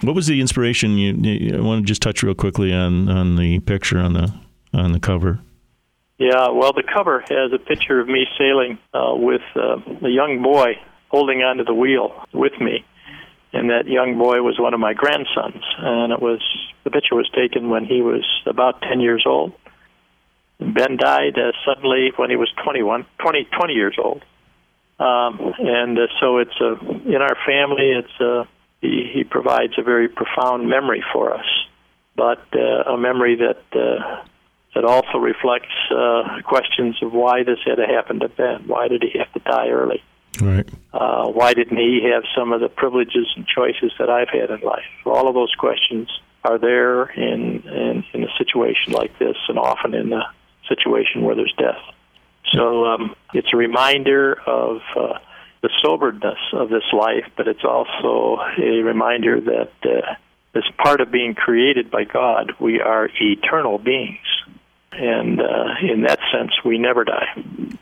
What was the inspiration? I want to just touch real quickly on the picture on the cover. Yeah, well, the cover has a picture of me sailing with a young boy holding onto the wheel with me, and that young boy was one of my grandsons. And the picture was taken when he was about 10 years old. Ben died suddenly when he was 20 years old. So it's in our family. He provides a very profound memory for us, but a memory that also reflects questions of why this had to happen to Ben. Why did he have to die early? Right. Why didn't he have some of the privileges and choices that I've had in life? All of those questions are there in a situation like this, and often in a situation where there's death. So it's a reminder of the soberness of this life, but it's also a reminder that as part of being created by God, we are eternal beings. And in that sense, we never die.